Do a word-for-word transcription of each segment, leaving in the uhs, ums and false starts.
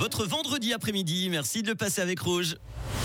votre vendredi après-midi. Merci de le passer avec Rouge.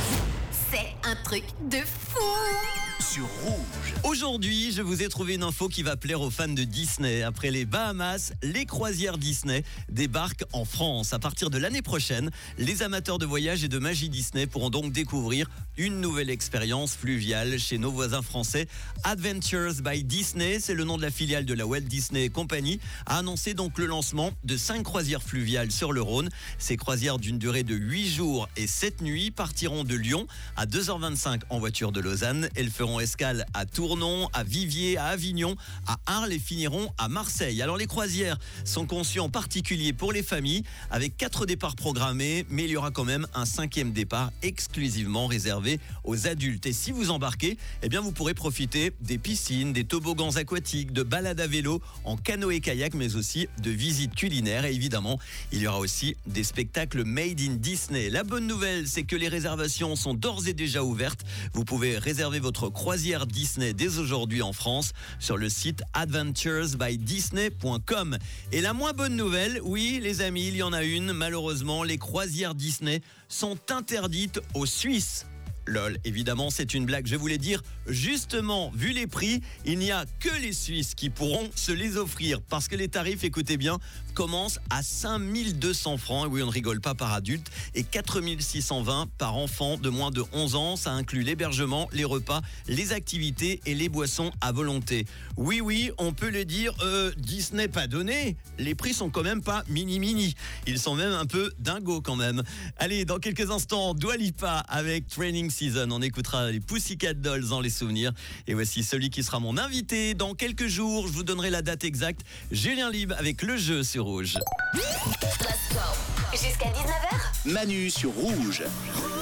C'est un truc de fou. Sur Rouge. Aujourd'hui, je vous ai trouvé une info qui va plaire aux fans de Disney. Après les Bahamas, les croisières Disney débarquent en France. À partir de l'année prochaine, les amateurs de voyage et de magie Disney pourront donc découvrir une nouvelle expérience fluviale chez nos voisins français. Adventures by Disney, c'est le nom de la filiale de la Walt Disney Company, a annoncé donc le lancement de cinq croisières fluviales sur le Rhône. Ces croisières d'une durée de huit jours et sept nuits partiront de Lyon à deux heures vingt-cinq en voiture de Lausanne. Elles feront escale à Tournon, à Viviers, à Avignon, à Arles et finiront à Marseille. Alors les croisières sont conçues en particulier pour les familles avec quatre départs programmés, mais il y aura quand même un cinquième départ exclusivement réservé aux adultes. Et si vous embarquez, eh bien vous pourrez profiter des piscines, des toboggans aquatiques, de balades à vélo, en canoë-kayak, mais aussi de visites culinaires. Et évidemment, il y aura aussi des spectacles made in Disney. La bonne nouvelle, c'est que les réservations sont d'ores et déjà ouvertes. Vous pouvez réserver votre croisière Disney dès aujourd'hui en France sur le site adventures by disney point com. Et la moins bonne nouvelle, oui les amis, il y en a une. Malheureusement, les croisières Disney sont interdites aux Suisses. Lol, évidemment, c'est une blague, je voulais dire, justement, vu les prix, il n'y a que les Suisses qui pourront se les offrir, parce que les tarifs, écoutez bien, commencent à cinq mille deux cents francs, et oui, on ne rigole pas par adulte, et quatre mille six cent vingt par enfant de moins de onze ans, ça inclut l'hébergement, les repas, les activités et les boissons à volonté. Oui, oui, on peut le dire, euh, Disney pas donné, les prix sont quand même pas mini-mini, ils sont même un peu dingos quand même. Allez, dans quelques instants, Dua Lipa avec Training Season. On écoutera les Pussycat Dolls dans les souvenirs. Et voici celui qui sera mon invité. Dans quelques jours, je vous donnerai la date exacte. Julien Libre avec le jeu sur Rouge. Let's go. Jusqu'à dix-neuf heures. Manu sur Rouge.